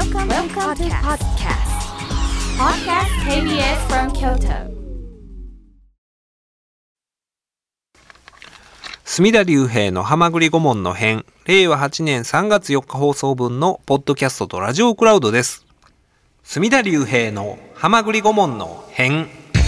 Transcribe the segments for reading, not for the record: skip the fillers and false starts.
Welcome to podcast. Podcast KBS from Kyoto. 隅田隆平のはまぐり顧問の編、令和8年3月4日放送分のポッドキャストとラジオクラウドです。隅田隆平のはまぐり顧問の編。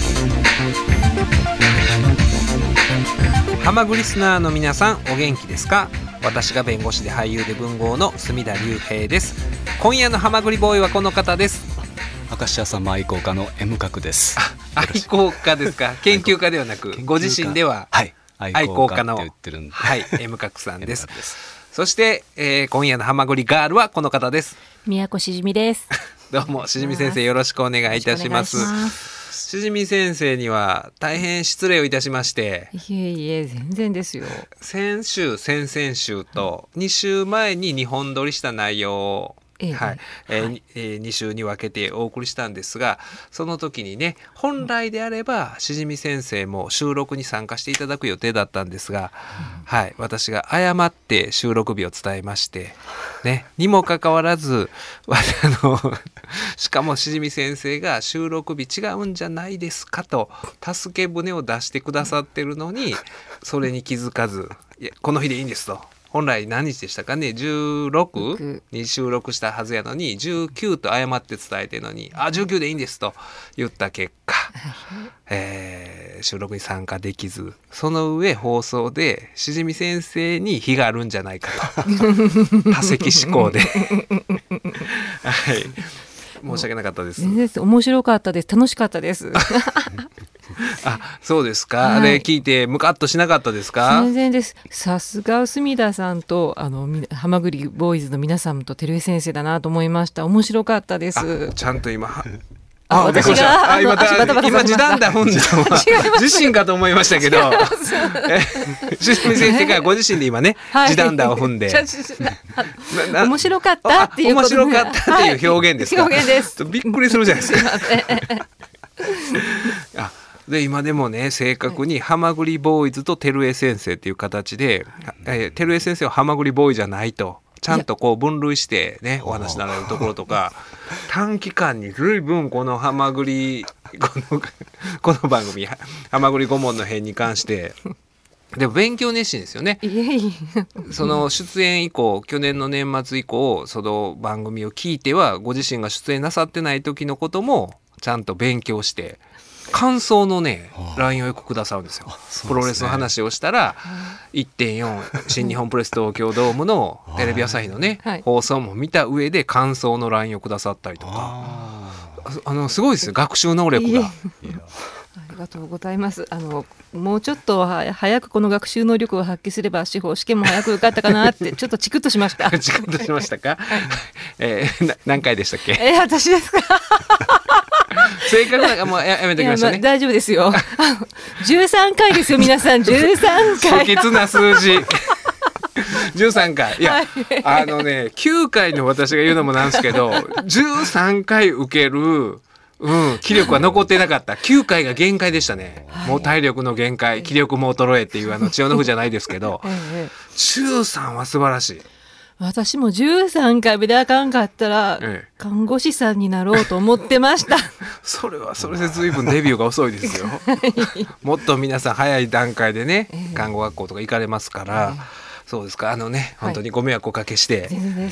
はまぐりリスナーの皆さん、お元気ですか？私が弁護士で俳優で文豪の隅田隆平です。今夜のはまぐりボーイはこの方です。 明石家さんま愛好家の M 角です。 愛好家ですか？研究家ではなくご自身では、 はい、 愛好家のって言ってるんで、 はい、M 角さんです。そして、今夜のはまぐりガールはこの方です。 宮古しじみです。 どうもしじみ先生、よろしくお願いいたします。しじみ先生には大変失礼をいたしまして、 いえいえ、全然ですよ。 先週先々週と2週前に2本撮りした内容を2週に分けてお送りしたんですが、その時にね、本来であればしじみ先生も収録に参加していただく予定だったんですが、はい、私が誤って収録日を伝えまして、ね、にもかかわらずしかもしじみ先生が収録日違うんじゃないですかと助け舟を出してくださってるのに、それに気づかず、いや、この日でいいんですと。本来何日でしたかね、16に収録したはずやのに19と誤って伝えてるのに、19でいいんですと言った結果、収録に参加できず、その上放送でしじみ先生に非があるんじゃないかと多席思考ではい、申し訳なかったです。 全然面白かったです。楽しかったですそうですか、 はい、 あれ聞いてムカッとしなかったですか？ 全然です。さすが隅田さんとはまぐりボーイズの皆さんと照江先生だなと思いました。面白かったです。 ちゃんと今私が今時短だ踏んだ自身かと思いましたけどしじみ先生がご自身で今ね、はい、時短だを踏んで面白かったっていうことで、 面白かったっていう表現ですか？ 表現です。 びっくりするじゃないですかで今でもね、正確にはまぐりボーイズと照江先生っていう形で、照江先生ははまぐりボーイじゃないとちゃんとこう分類してね、お話になられるところとか短期間に随分このはまぐりこの番組はまぐり顧問の編に関してでも勉強熱心ですよね。その出演以降、去年の年末以降、その番組を聞いてはご自身が出演なさってない時のこともちゃんと勉強して感想のね LINE をよくくださるんですよ。プロレスの話をしたら 1.4 新日本プロレス東京ドームのテレビ朝日のね、放送も見た上で感想の LINE をくださったりとか、すごいですよ、学習能力が。 ありがとうございます。もうちょっと早くこの学習能力を発揮すれば司法試験も早く受かったかなってちょっとチクッとしましたチクッとしましたか？何回でしたっけ？ 私ですか？ 正確なもう やめておきましたね。 大丈夫ですよ。13回ですよ皆さん。13回不吉な数字13回いや、9回の私が言うのもなんですけど13回受ける気力は残ってなかった。9回が限界でしたね、もう体力の限界、気力も衰えっていう千代の符じゃないですけど、13は素晴らしい。 私も13回目であかんかったら、看護師さんになろうと思ってましたそれはそれで随分デビューが遅いですよもっと皆さん早い段階でね、看護学校とか行かれますから、そうですか、本当にご迷惑をおかけして、 全然です。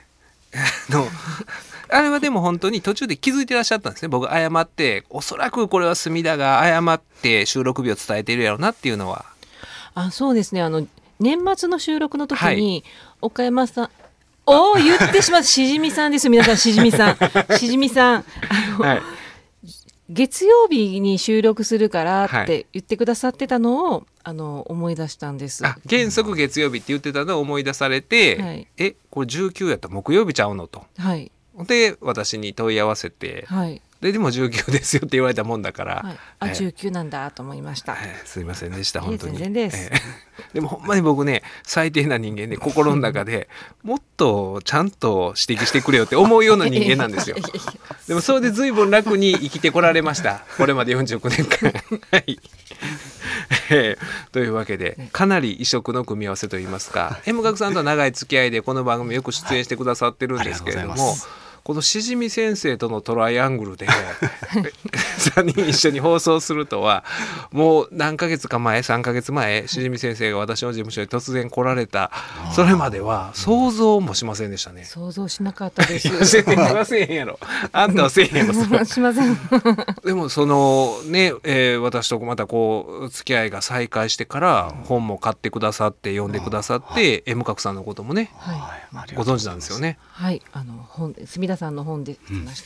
あれはでも本当に途中で気づいてらっしゃったんですね。僕誤って、おそらくこれは隅田が誤って収録日を伝えているやろうなっていうのは。 そうですね、年末の収録の時に、岡山さん言ってしまったしじみさんです。皆さん、しじみさん月曜日に収録するからって言ってくださってたのを、思い出したんです。 原則月曜日って言ってたのを思い出されて、これ19やったら木曜日ちゃうのと、で私に問い合わせて、でも19ですよって言われたもんだから、 19なんだと思いました。 すいませんでした、本当に。 全然です。 でもほんまに僕ね、最低な人間で、心の中でもっとちゃんと指摘してくれよって思うような人間なんですよでもそれで随分楽に生きてこられました、これまで49年間はいというわけで、かなり異色の組み合わせといいますか、M 角さんとは長い付き合いでこの番組よく出演してくださってるんですけれども、 このしじみ先生とのトライアングルで3人一緒に放送するとはもう何ヶ月か前3ヶ月前しじみ先生が私の事務所に突然来られたそれまでは想像もしませんでしたね。 想像しなかったです。 せんへんやろあんたはせんへんやろそれしません。 でもそのね、私とまたこう付き合いが再開してから本も買ってくださって読んでくださって M 角さんのこともね、ご存知なんですよね。 はい、墨田さんの本で来ました。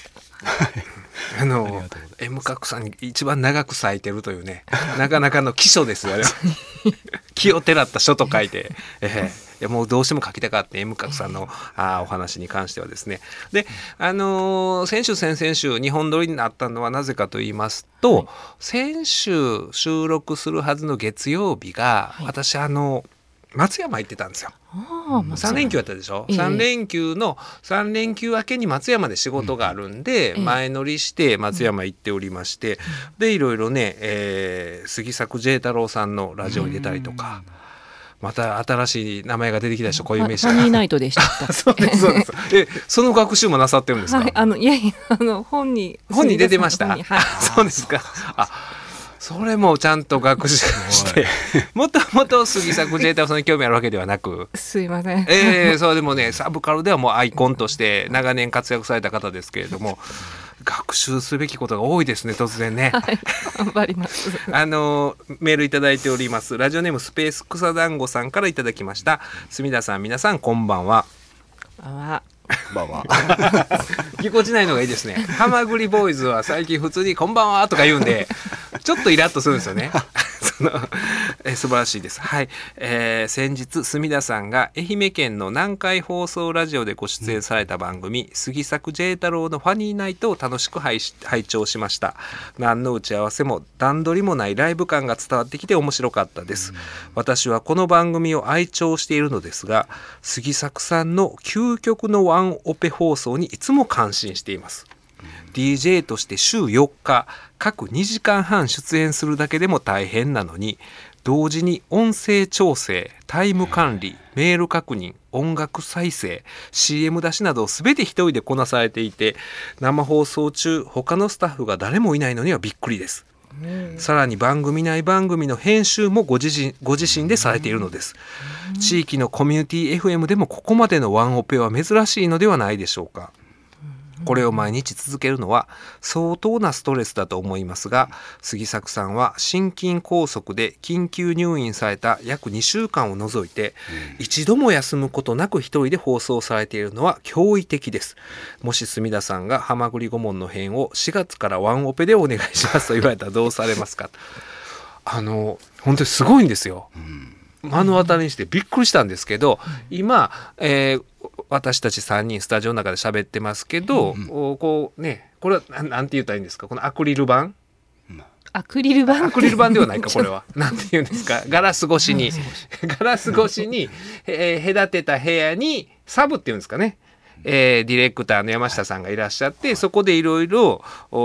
M 角さんに一番長く咲いてるというね、なかなかの奇書ですよあれは。気をてらった書と書いて、いやもうどうしても書きたかった M 角さんのお話に関してはですね。で、先週先々週日本撮りになったのはなぜかと言いますと、先週収録するはずの月曜日が、私松山行ってたんですよ。3連休やったでしょ、3連休明けに松山で仕事があるんで、前乗りして松山行っておりまして、でいろいろね、杉作 J 太郎さんのラジオに出たりとか、また新しい名前が出てきたでしょ、こういう名詞が。 ファニーナイトでしたそうですそうです。その学習もなさってるんですか。 いやいや本に出てました。そうですか。それもちゃんと学習してもともと杉作 J 太郎さんに興味あるわけではなく、 すいません、 そうでもね、サブカルではもうアイコンとして長年活躍された方ですけれども、学習すべきことが多いですね、突然ね。 頑張ります。 メールいただいております。ラジオネームスペース草団子さんからいただきました。墨田さん、皆さんこんばんは。ぎこちないのがいいですね。ハマグリボーイズは最近普通にこんばんはとか言うんでちょっとイラッとするんですよね。素晴らしいです。はい、先日墨田さんが愛媛県の南海放送ラジオでご出演された番組、杉作 J 太郎のファニーナイトを楽しく拝聴しました。何の打ち合わせも段取りもないライブ感が伝わってきて面白かったです。私はこの番組を愛聴しているのですが、杉作さんの究極のワンオペ放送にいつも感心しています。DJ として週4日各2時間半出演するだけでも大変なのに、同時に音声調整、タイム管理、メール確認、音楽再生、 CM 出しなどを全て一人でこなされていて、生放送中他のスタッフが誰もいないのにはびっくりです。さらに番組内番組の編集もご自身でされているのです。地域のコミュニティ FM でもここまでのワンオペは珍しいのではないでしょうか。これを毎日続けるのは相当なストレスだと思いますが、杉作さんは心筋梗塞で緊急入院された約2週間を除いて、一度も休むことなく一人で放送されているのは驚異的です。もし墨田さんがハマグリ顧問の編を4月からワンオペでお願いしますと言われたらどうされますか。本当にすごいんですよ。目の当たりにしてびっくりしたんですけど、今、私たち3人スタジオの中で喋ってますけど、こうね、これはなんて言ったらいいんですか、このアクリル板アクリル板ではないか、これはなんて言うんですか、ガラス越しに隔てた部屋にサブっていうんですかね、ディレクターの山下さんがいらっしゃって、そこでいろいろ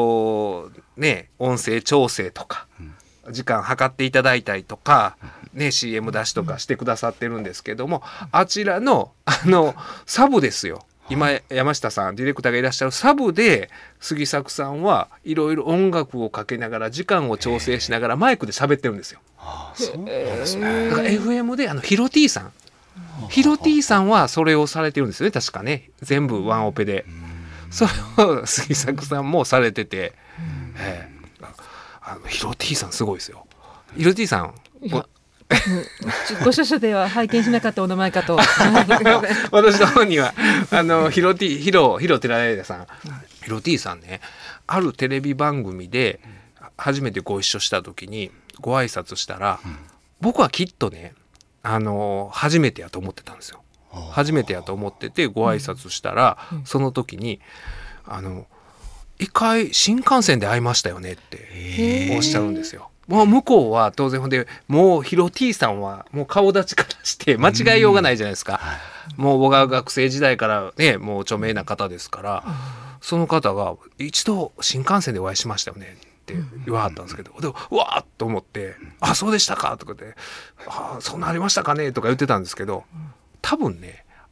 音声調整とか時間計っていただいたりとかね、CM 出しとかしてくださってるんですけども、あちらのサブですよ。今山下さんディレクターがいらっしゃるサブで杉作さんはいろいろ音楽をかけながら時間を調整しながらマイクで喋ってるんですよ。そうなんですね。だから FM でヒロティさんはそれをされてるんですよね、確かね。全部ワンオペでそれを杉作さんもされてて、ヒロティさんすごいですよ。ヒロティさんご所所では拝見しなかったお名前かと私の方にはヒロテラエダさん、ヒロティさんね、あるテレビ番組で初めてご一緒した時にご挨拶したら、僕はきっとね初めてやと思ってたんですよ。初めてやと思っててご挨拶したら、その時に一回新幹線で会いましたよねっておっしゃるんですよ。もう向こうは当然で、もうヒロ T さんはもう顔立ちからして間違いようがないじゃないですか。もう僕は学生時代からね、もう著名な方ですから、その方が一度新幹線でお会いしましたよねって言わはったんですけど、でうわーっと思って、あ、そうでしたかとかで、そんなありましたかねとか言ってたんですけど、多分ね、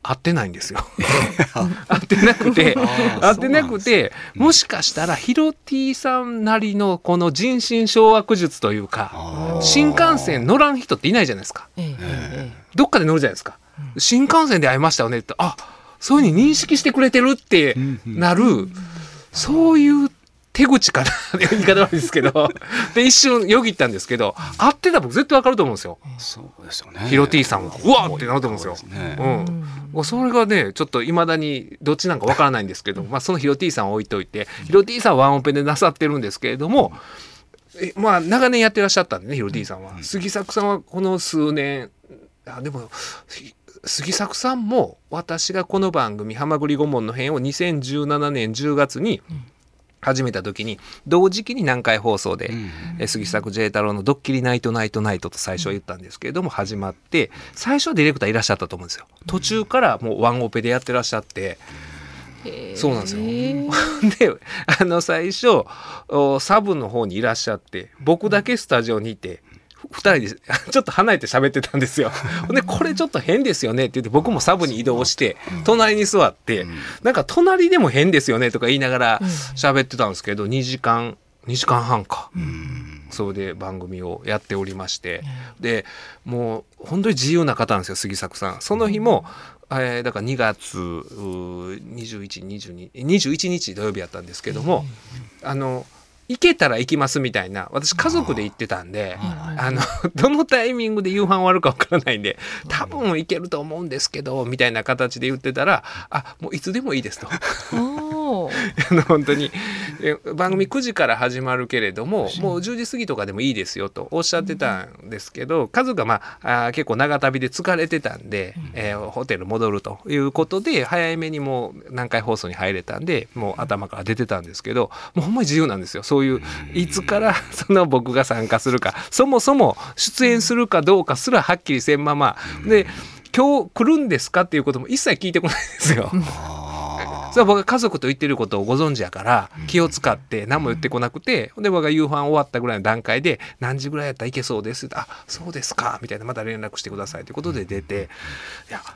会ってないんですよ。会ってなくてもしかしたらヒロティさんなりのこの人心掌握術というか、新幹線乗らん人っていないじゃないですか。どっかで乗るじゃないですか。新幹線で会いましたよねって、あ、そういうふうに認識してくれてるってなる、そういう手口かな言い方悪いですけどで一瞬よぎったんですけど、会ってたら僕絶対わかると思うんですよ。 そうですよね。 ヒロティさんはうわーってなると思うんですよ。 そうですね。 もうそれがねちょっといまだにどっちなんかわからないんですけど、まあ、そのヒロティさんを置いといて、ヒロティさんはワンオペでなさってるんですけれども、まあ長年やってらっしゃったんでね、ヒロティさんは。杉作さんはこの数年、でも杉作さんも私がこの番組「はまぐり顧問の編」を2017年10月に始めた時に同時期に南海放送で、杉作 J 太郎のドッキリナイトナイトナイトと最初は言ったんですけれども始まって、最初はディレクターいらっしゃったと思うんですよ。途中からもうワンオペでやってらっしゃって、そうなんですよ。で最初サブの方にいらっしゃって、僕だけスタジオにいて2人でちょっと離れて喋ってたんですよ。でこれちょっと変ですよねって言って、僕もサブに移動して隣に座って、なんか隣でも変ですよねとか言いながら喋ってたんですけど、2時間半か、それで番組をやっておりまして、でもう本当に自由な方なんですよ杉作さん。その日もだから2月21日土曜日やったんですけども、行けたら行きますみたいな、私家族で行ってたんで、どのタイミングで夕飯終わるか分からないんで、多分行けると思うんですけどみたいな形で言ってたら、もういつでもいいですと本当に番組9時から始まるけれどももう10時過ぎとかでもいいですよとおっしゃってたんですけど、家族が結構長旅で疲れてたんで、ホテル戻るということで早めにもう南海放送に入れたんで、もう頭から出てたんですけど、もうほんまに自由なんですよ。そういういつからその僕が参加するか、そもそも出演するかどうかすらはっきりせんままで、今日来るんですかっていうことも一切聞いてこないんですよ。それは僕が家族と言ってることをご存知やから気を使って何も言ってこなくて、で僕が夕飯終わったぐらいの段階で何時ぐらいやったらいけそうです、そうですかみたいな、また連絡してくださいということで出て、いや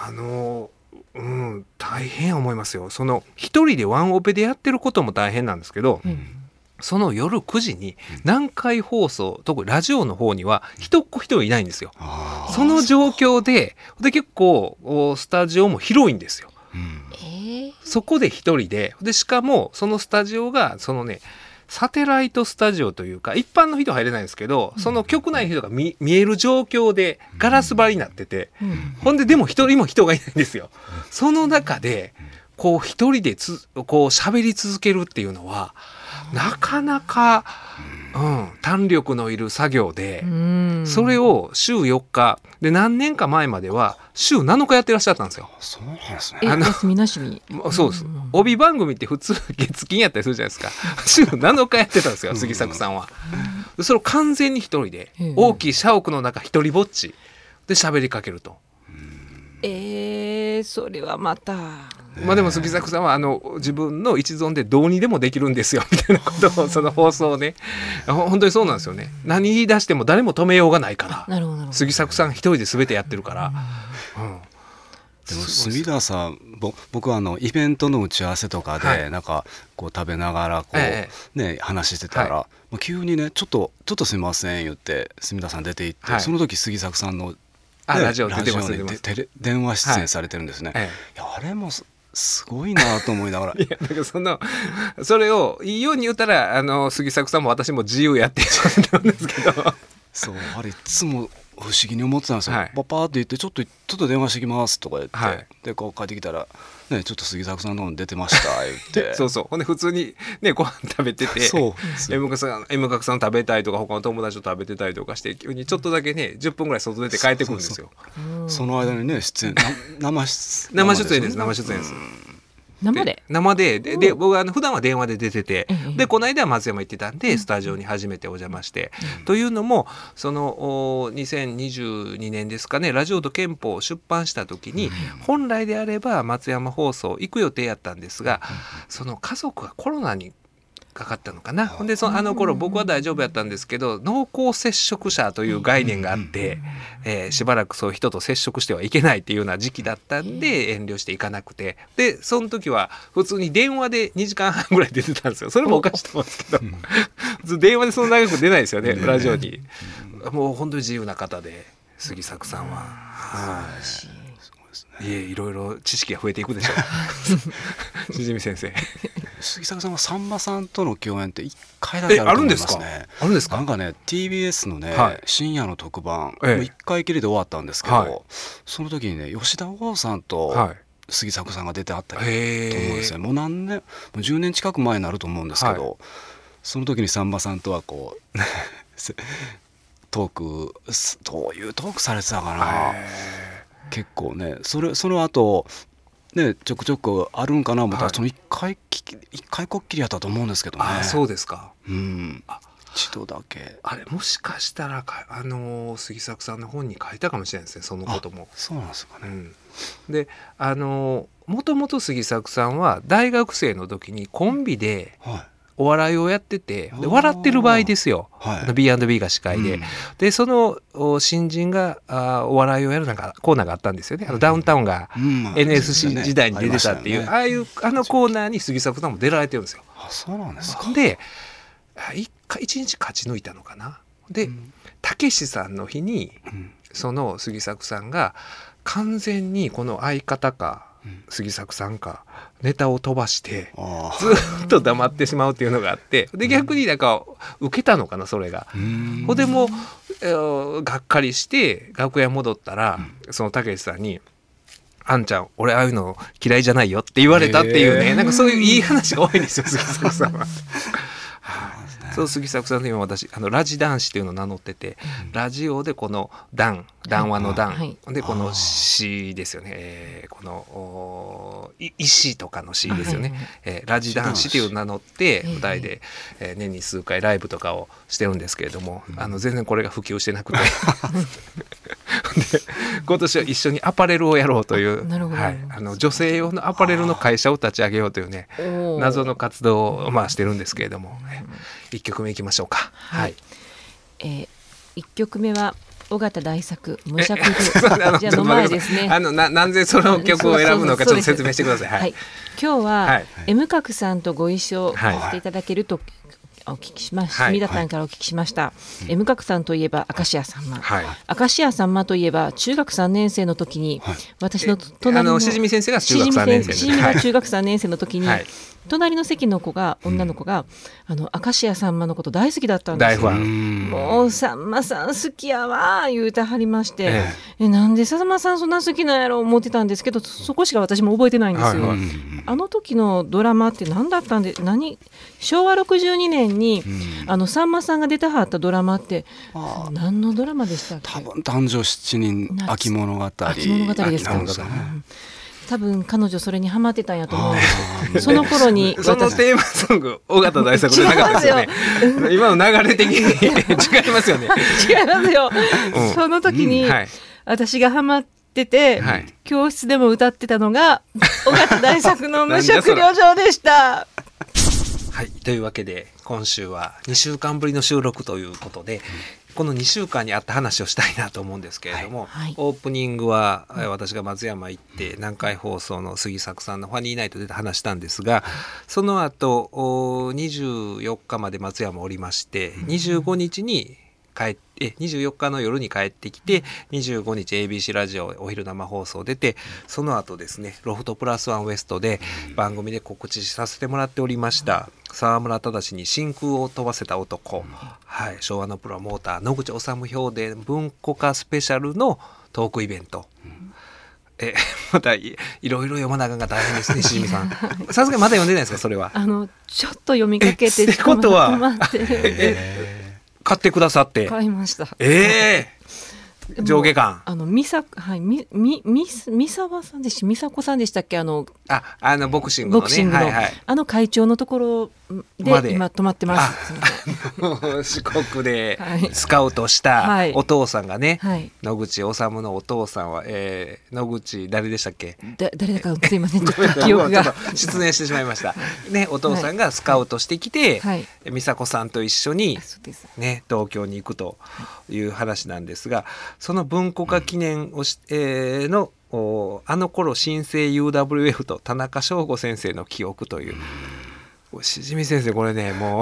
大変思いますよ。その一人でワンオペでやってることも大変なんですけど、その夜9時に南海放送、特にラジオの方には一人いないんですよ。その状況で結構スタジオも広いんですよ。そこで一人でしかもそのスタジオがそのねサテライトスタジオというか、一般の人は入れないんですけど、その局内の人が 見える状況でガラス張りになってて、ほんででも一人も人がいないんですよ。その中でこう一人でこう喋り続けるっていうのはなかなか、胆力のいる作業で、それを週4日で何年か前までは週7日やってらっしゃったんですよ。 そうなんですね。 休みなしに。 そうです。帯番組って普通月金やったりするじゃないですか。週7日やってたんですよ杉作さんは。それを完全に一人で大きい社屋の中一人ぼっちで喋りかけると。 それはまた。 でも杉作さんは自分の一存でどうにでもできるんですよみたいなことをその放送ね、本当にそうなんですよね。何言い出しても誰も止めようがないから、杉作さん一人で全てやってるから。 でも住田さん、僕はイベントの打ち合わせとかでなんかこう食べながらこう、話してたら、急にねちょっっとすいません言って住田さん出て行って、その時杉作さんのラジオに電話出演されてるんですね。いやあれもすごいなと思いながら。 いやだからそれをいいように言ったら杉作さんも私も自由やってたんですけどそうあれいつも不思議に思ってたんですよ。パパーって言ってちょっと電話してきますとか言って、でこう帰ってきたらね、ちょっと杉作さんの方に出てました言ってそうほんで普通にねご飯食べててM 角さん食べたいとか他の友達と食べてたりとかして急にちょっとだけね10分ぐらい外出て帰ってくるんですよ。 その間にね生出演です生出演です生で僕は普段は電話で出てて、でこの間は松山行ってたんでスタジオに初めてお邪魔して、というのもその2022年ですかね、ラジオと憲法を出版した時に、本来であれば松山放送行く予定やったんですが、その家族がコロナにかかったのかな。ほんであの頃僕は大丈夫やったんですけど、濃厚接触者という概念があって、しばらくそういう人と接触してはいけないっていうような時期だったんで遠慮していかなくて、でその時は普通に電話で2時間半ぐらい出てたんですよ。それもおかしいと思うんですけど普通電話でそんな長く出ないですよね、ラジオに。もう本当に自由な方で杉作さんは。いろいろ知識が増えていくでしょうしじみ先生。 杉作さんはさんまさんとの共演って1回だけあると思いますね。 あるんですか。 なんかね TBS のね、深夜の特番、もう1回きりで終わったんですけど、その時にね吉田剛さんと杉作さんが出てあったりと思うんですね。もう何年、もう10年近く前になると思うんですけど、その時にさんまさんとはこうトーク、どういうトークされてたかな。結構ね、その後ねちょくちょくあるんかな思ったら、その一回こっきりやったと思うんですけどね。 そうですか。 一度だけ。 あれもしかしたら杉作さんの本に書いたかもしれないですね、そのことも。 そうなんですかね。 でもともと杉作さんは大学生の時にコンビでお笑いをやってて、で笑ってる場合ですよ、B&B が司会で、でその新人がお笑いをやるコーナーがあったんですよね。ダウンタウンが NSC 時代に出てたっていう、あのコーナーに杉作さんも出られてるんですよ。 そうなんですか。 で一日勝ち抜いたのかな。でたけしさんの日に、その杉作さんが完全にこの相方か杉作さんかネタを飛ばしてずっと黙ってしまうっていうのがあって、で逆になんか受けたのかな、それが。ほんでもがっかりして楽屋戻ったら、そのたけしさんに「あんちゃん俺ああいうの嫌いじゃないよ」って言われたっていうね、なんかそういういい話が多いんですよ杉作さんは。そう杉作さんの今私ラジ男子っていうのを名乗ってて、ラジオでこの談話の談、でこの詩ですよね、この石とかの詩ですよね、ラジ男子っていうのを名乗って舞台で年に数回ライブとかをしてるんですけれども、全然これが普及してなくてで今年は一緒にアパレルをやろうという、女性用のアパレルの会社を立ち上げようというね、謎の活動をしてるんですけれども、1曲目いきましょうか。 1曲目は尾形大作無尺じゃの前ですね。 なんでその曲を選ぶのかちょっと説明してください。 今日は M 角さんとご一緒していただけるとお聞きしました。隅田さんからお聞きしました。M 角さんといえば明石家さんま、明石家さんまといえば中学3年生の時に、私の隣のしじみ先生が中学3年生しじみが中学3年生の時に、隣の席の女の子が明石家さんまのこと大好きだったんですよ。もうさんまさん好きやわ言うてはりまして、なんでさんまさんそんな好きなんやろ思ってたんですけど、そこしか私も覚えてないんですよ。あの時のドラマって何だったんで、昭和62年にさんまさんが出たはったドラマって何のドラマでしたっけ。 多分男女7人秋物語ですか。多分彼女それにハマってたんやと思うんです。その頃にそのテーマソング尾形大作じゃなかったですよね。今の流れ的に違いますよね。 違いますよ。その時に私がハマってて、教室でも歌ってたのが尾形大作の無職旅情でした。 はい、というわけで今週は2週間ぶりの収録ということで、この2週間にあった話をしたいなと思うんですけれども、オープニングは私が松山行って南海放送の杉作さんのファニーナイトで話したんですが、その後24日まで松山おりまして、25日に24日の夜に帰ってきて、25日 ABC ラジオお昼生放送出て、その後ですねロフトプラスワンウエストで番組で告知させてもらっておりました沢村忠に真空を飛ばせた男、昭和のプロモーター野口治評伝文庫化スペシャルのトークイベント、またいろいろ読まなあかんが大変ですねしじみさん。さすがにまだ読んでないですか。それはちょっと読みかけてってことは買ってくださって。 買いました。 上下巻三沢さんでし美佐子さんでしたっけ、 ボクシングのね、はいはい、会長のところで今泊まってます。 四国でスカウトしたお父さんがね、はい、野口治のお父さんは、野口誰でしたっけ、 誰だかすいません、ちょっと記憶が失念してしまいました、ね、お父さんがスカウトしてきて、はい、美佐子さんと一緒に、ね、東京に行くという話なんですが、その文庫化記念をのあの頃新生 UWF と田中翔吾先生の記憶という、しじみ先生これねもう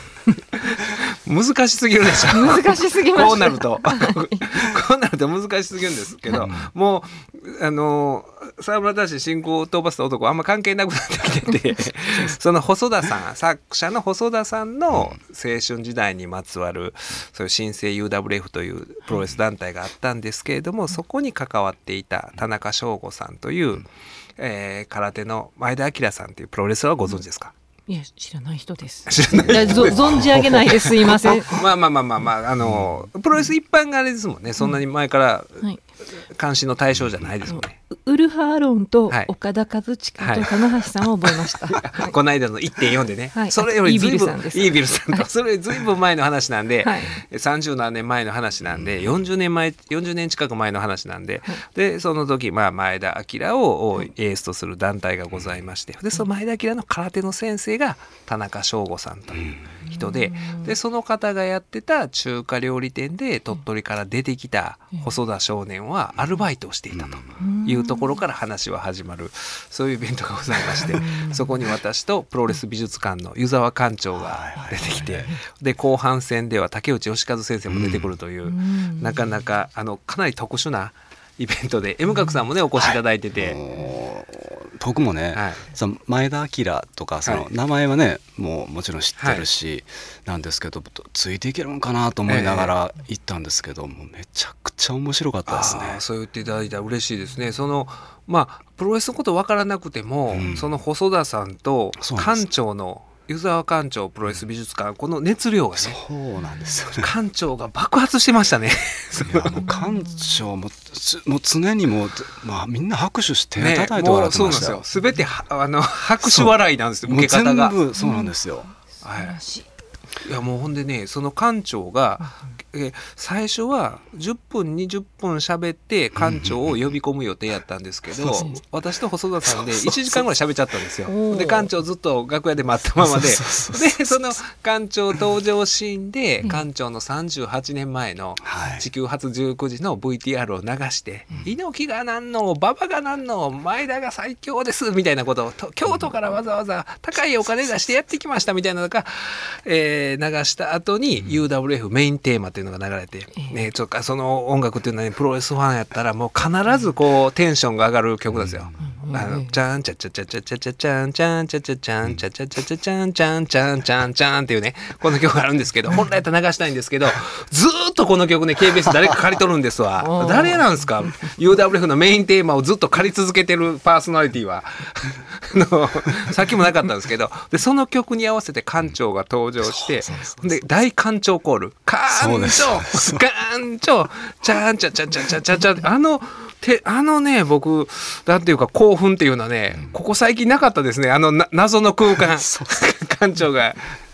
難しすぎるでしょ。 難しすぎました。 こうなると難しすぎるんですけど、もう沢村忠信仰を飛ばす男はあんま関係なくなってきててその細田さん、作者の細田さんの青春時代にまつわるそういう新生 UWF というプロレス団体があったんですけれども、そこに関わっていた田中翔吾さんという、空手の前田明さんというプロレスラーはご存知ですか？ いや、知らない人です。存じ上げないです。すいません。 まあプロレス一般があれですもんね。そんなに前から監視の対象じゃないですもんね。 ウルフ・アロンと岡田和親と棚橋さんを覚えました。 はい、この間の 1.4 でね、はい、それよりずいぶんイービルさんと、それよりずいぶん前の話なんで、はい、30何年前の話なんで、40年近く前の話なんで、はい、でその時、前田明をエースとする団体がございまして、でその前田明の空手の先生が田中翔吾さんという人で、その方がやってた中華料理店で鳥取から出てきた細田少年はアルバイトをしていたというところから話は始まる、そういうイベントがございまして、そこに私とプロレス美術館の湯沢館長が出てきて、で後半戦では竹内義和先生も出てくるという、なかなかかなり特殊なイベントで M 角さんもねお越しいただいてて、 僕もね、その前田明とかその名前はね、もちろん知ってるし、なんですけどついていけるのかなと思いながら行ったんですけど、もうめちゃくちゃ面白かったですね。 そう言っていただいたら嬉しいですね。プロレスのこと分からなくても、その細田さんと館長の湯沢館長プロレス美術館、この熱量がね、 そうなんですよね。 館長が爆発してましたね。 いやもう館長も常にみんな拍手して手叩いて笑ってましたよ。 すべて拍手笑いなんですよ、受け方が。 全部そうなんですよ。 素晴らしい。 いやもうほんでね、その館長が最初は10分20分喋って館長を呼び込む予定やったんですけど、私と細田さんで1時間ぐらい喋っちゃったんですよ。で館長ずっと楽屋で待ったままで、その館長登場シーンで館長の38年前の地球初19時の VTR を流して、猪木がなんの馬場がなんの前田が最強ですみたいなことを京都からわざわざ高いお金出してやってきましたみたいなのが、流した後に UWF メインテーマっていうのが流れて、その音楽っていうのは、ね、プロレスファンやったらもう必ずこうテンションが上がる曲ですよ。チャンチャチャチャチャチャチャチャンチャンチャチャチャンチャチャチャチャチャンチャンチャンチャンチャンっていうね、この曲があるんですけど、本来やったら流したいんですけど、ずーっとこの曲ね KBS 誰か借りとるんですわ。誰なんですか UWF のメインテーマをずっと借り続けてるパーソナリティはさっきもなかったんですけど、でその曲に合わせて館長が登場して、で大館長コール、館長チャンチャチャチャチャチャチャ、ね、僕なんていうか興奮っていうのはね、ここ最近なかったですね。謎の空間館長が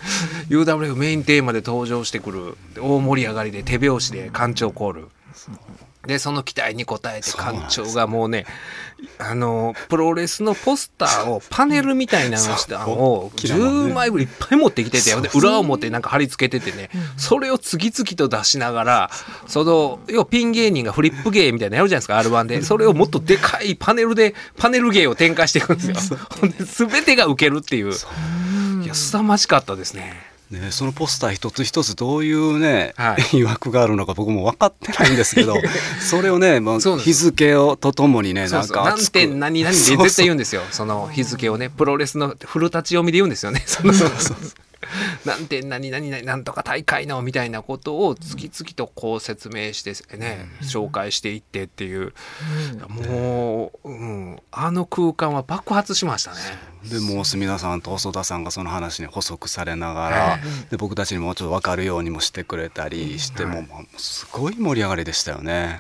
UWF メインテーマで登場してくる、大盛り上がりで手拍子で館長コールで、その期待に応えて館長がもうね、プロレスのポスターをパネルみたいなのを10枚ぐらいいっぱい持ってきてて、裏表なんか貼り付けててね、それを次々と出しながら、要ピン芸人がフリップ芸みたいなのやるじゃないですか R1 で、それをもっとでかいパネル芸を展開していくんですよ。全てがウケるっていう、いや凄まじかったですね。 そのポスター一つ一つどういうね、いわくがあるのか僕も分かってないんですけど、それをね、日付をとともにね、なんか何点何々で絶対言うんですよ。その日付をね、プロレスの古立ち読みで言うんですよね。 なんて何々なんとか大会のみたいなことを次々とこう説明してね、紹介していってっていう、もう、あの空間は爆発しましたね。 でもう墨田さんと細田さんがその話に補足されながら、で僕たちにもちょっと分かるようにもしてくれたりして、もうすごい盛り上がりでしたよね。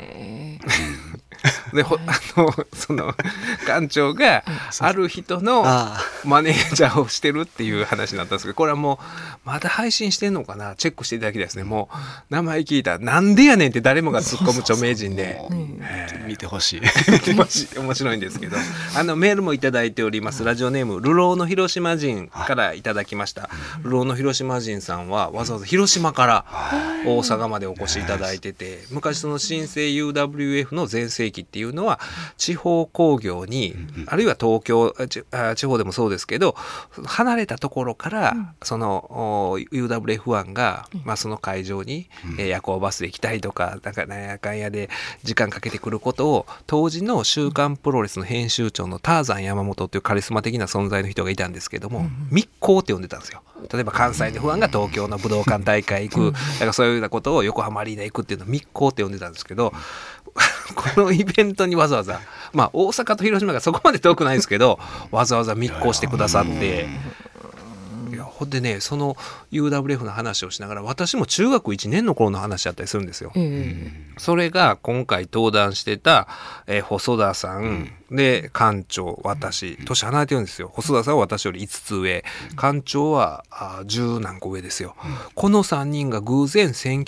でその館長がある人のマネージャーをしてるっていう話になったんですけど、これはもうまだ配信してんのかな、チェックしていただきたいですね。もう名前聞いたらなんでやねんって誰もが突っ込む著名人で見てほしい面白いんですけど、メールもいただいております。ラジオネーム流浪の広島人からいただきました。流浪の広島人さんはわざわざ広島から大阪までお越しいただいてて、昔その新生 UWF の全盛期っていうのは地方工業に、あるいは東京地方でもそうですけど、離れたところからその UWF1 が、その会場に夜行バスで行きたいとか、なんやかんやで時間かけてくることを、当時の週刊プロレスの編集長のターザン山本というカリスマ的な存在の人がいたんですけども、密航って呼んでたんですよ。例えば関西のファンが東京の武道館大会行く、だからそういうようなことを横浜アリーナ行くっていうのを密航って呼んでたんですけど、このイベントにわざわざ、大阪と広島がそこまで遠くないですけど、わざわざ密航してくださって、ほんでね、その UWF の話をしながら、私も中学1年の頃の話だったりするんですよ。それが今回登壇してた、細田さんで、館長、私、年離れてるんですよ。細田さんは私より5つ上、館長は10何個上ですよ。この3人が偶然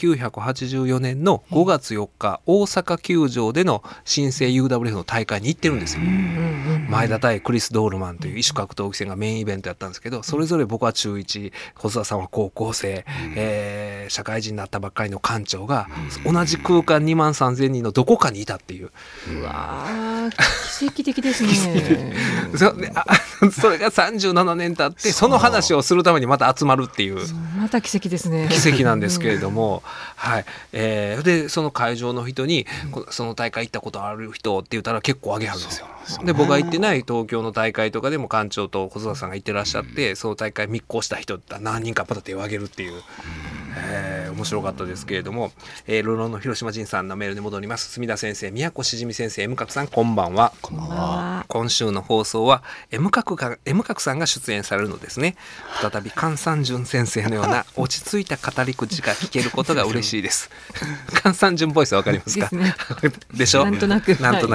1984年の5月4日、大阪球場での新生 UWF の大会に行ってるんですよ。前田対クリス・ドールマンという異種格闘技戦がメインイベントやったんですけど、それぞれ僕は中1、細田さんは高校生、社会人になったばっかりの館長が同じ空間2万3000人のどこかにいたっていう。 うわー、奇跡的ですね。 それが37年経ってその話をするためにまた集まるっていう、 また奇跡ですね。 奇跡なんですけれども、でその会場の人に、その大会行ったことある人って言ったら結構あげはるんですよ。で僕が行ってない東京の大会とかでも館長と細田さんが行ってらっしゃって、その大会密航した人って何人かパタ手を挙げるっていう、面白かったですけれども、流浪の広島人さんのメールに戻ります。墨田先生、宮古しじみ先生、M 角さん、こんばんは。 こんばんは。 今週の放送は M 角さんが出演されるのですね。再び菅三淳先生のような落ち着いた語り口が聞けることが嬉しいです。菅三淳ボイスわかりますか？でしょ？ なんとなく。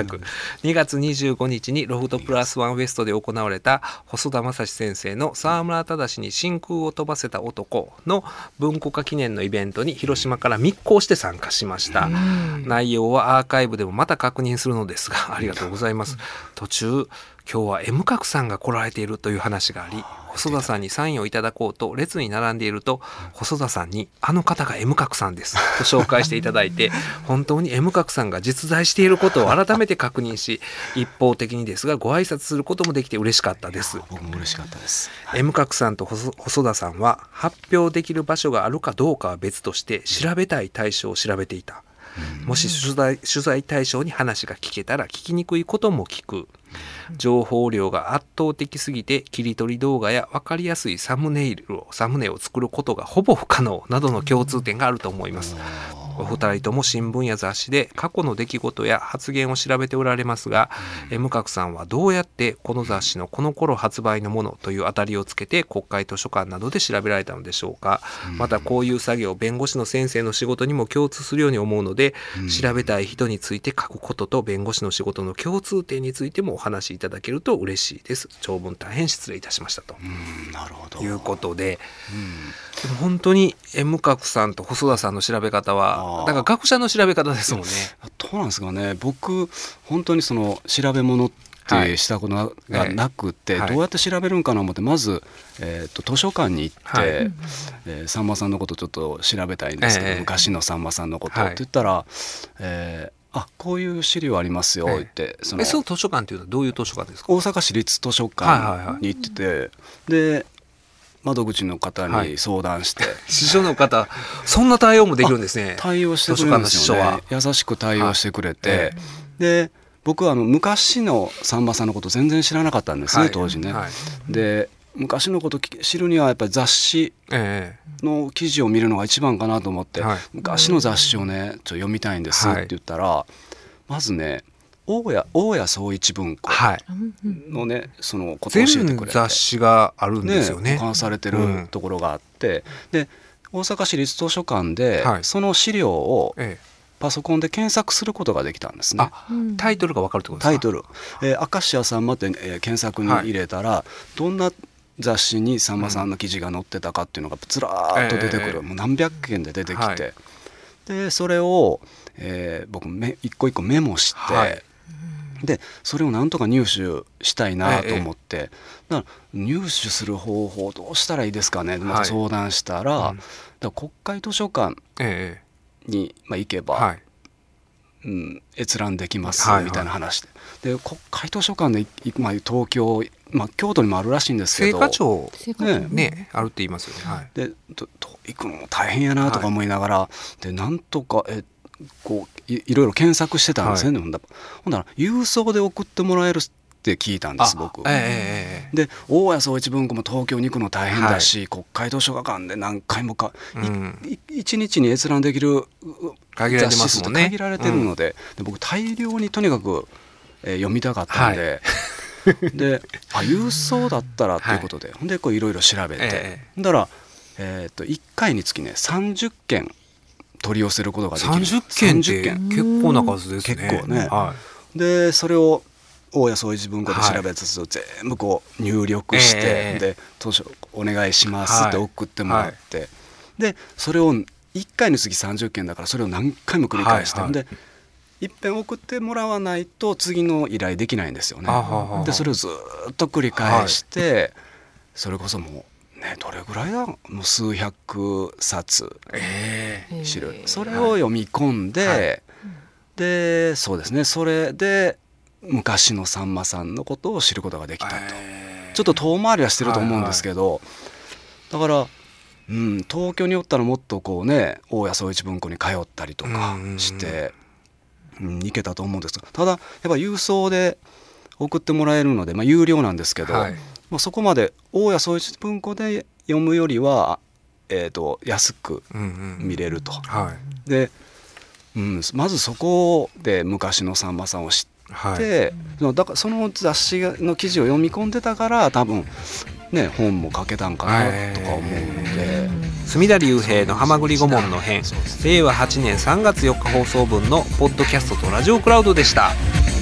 2月25日にロフトプラスワンウエストで行われた細田正史先生の沢村忠に真空を飛ばせた男の文庫化記念のイベントに広島から密航して参加しました。内容はアーカイブでもまた確認するのですが、ありがとうございます。途中、今日は M 角さんが来られているという話があり、細田さんにサインをいただこうと列に並んでいると、細田さんにあの方が M 角さんですと紹介していただいて、本当に M 角さんが実在していることを改めて確認し、一方的にですがご挨拶することもできて嬉しかったです。 僕も嬉しかったです。 M 角さんと細田さんは発表できる場所があるかどうかは別として、調べたい対象を調べていた。もし取材対象に話が聞けたら聞きにくいことも聞く。情報量が圧倒的すぎて切り取り動画や分かりやすいサムネを作ることがほぼ不可能などの共通点があると思います。お二人とも新聞や雑誌で過去の出来事や発言を調べておられますが、M 角さんはどうやってこの雑誌のこの頃発売のものという当たりをつけて国会図書館などで調べられたのでしょうか。またこういう作業、弁護士の先生の仕事にも共通するように思うので、調べたい人について書くことと弁護士の仕事の共通点についてもお話しいただけると嬉しいです。長文大変失礼いたしましたと。 なるほど。 いうことで、でも本当に M 角さんと細田さんの調べ方はだから学者の調べ方ですもんね。 どうなんですかね。僕本当にその調べ物ってしたことがなくて、どうやって調べるんかなと思って、まず、図書館に行って、さんまさんのことちょっと調べたいんですけど、昔のさんまさんのことって言ったら、こういう資料ありますよって、 その図書館っていうのはどういう図書館ですか？ 大阪市立図書館に行ってて、で窓口の方に相談して、 司書の方、そんな対応もできるんですね。 対応してくれるんですよね。優しく対応してくれて、で僕は昔のさんまさんのこと全然知らなかったんですね、当時ね。で昔のこと知るにはやっぱり雑誌の記事を見るのが一番かなと思って、昔の雑誌をねちょっと読みたいんですって言ったら、まずね大谷総一文庫のねそのことを教えてくれて、 全雑誌があるんですよね。 保管されてるところがあって、で大阪市立図書館でその資料をパソコンで検索することができたんですね。 タイトルが分かるってことですか？タイトル、 明石家さんまって、検索に入れたら、どんな雑誌にさんまさんの記事が載ってたかっていうのがずらーっと出てくる、もう何百件で出てきて、でそれを、僕一個一個メモして、でそれをなんとか入手したいなと思って、だから入手する方法どうしたらいいですかね、また相談したら、だから国会図書館に、行けば、閲覧できますみたいな話で、国会図書館で、東京、京都にもあるらしいんですけど、 青果庁ねあるって言いますよね。 で行くのも大変やなとか思いながら、でなんとかこういろいろ検索してたんですね。ほんなら郵送で送ってもらえるって聞いたんです僕。で大谷総一文庫も東京に行くの大変だし、国会図書館で何回も一日に閲覧できる雑誌数って限られてるので、僕大量にとにかく、読みたかったんで、で郵送だったらということで、ほんでいろいろ調べて、だから1回につきね30件取り寄せることができる。 30件って結構な数ですね。 結構ね、でそれを大谷総一文庫で調べつつ、全部こう入力して、で図書お願いしますって送ってもらって、でそれを1回につき30件だから、それを何回も繰り返して、でいっぺん送ってもらわないと次の依頼できないんですよね。でそれをずっと繰り返して、それこそもうねどれぐらいだ、もう数百冊資料、それを読み込んで、でそうですね、それで昔のさんまさんのことを知ることができたと。ちょっと遠回りはしてると思うんですけど、だから東京におったらもっとこうね大谷総一文庫に通ったりとかして、行けたと思うんです。ただやっぱ郵送で送ってもらえるので、有料なんですけど、そこまで大谷総一文庫で読むよりは、安く見れると。で、まずそこで昔のさんまさんを知って、だからその雑誌の記事を読み込んでたから多分ね本も書けたんかなとか思うので、 隅田隆平のはまぐり顧問の編、令和8年3月4日放送分のポッドキャストとラジオクラウドでした。